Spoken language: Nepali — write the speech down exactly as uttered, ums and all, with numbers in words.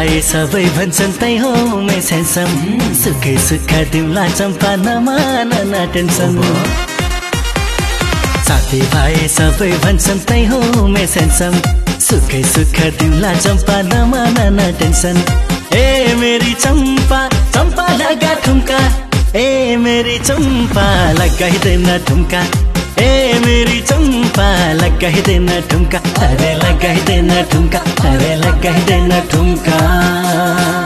भाइ सबै भन्छन् तै हो मै सेन्सम सुखै सुख तिमीलाई चम्पा नमान न टेन्सन साथी भाइ सबै भन्छन् तै हो मै सेन्सम सुखै सुख तिमीलाई चम्पा नमान न टेन्सन ए मेरी चम्पा चम्पा लगा ठुम्का ए मेरी चम्पा लगाइदेन ठुम्का ए मेरी चम्पा लगाइदेन ठुम्का अरे लगाइदेन ठुम्का अरे लगाइदेन ठुम्का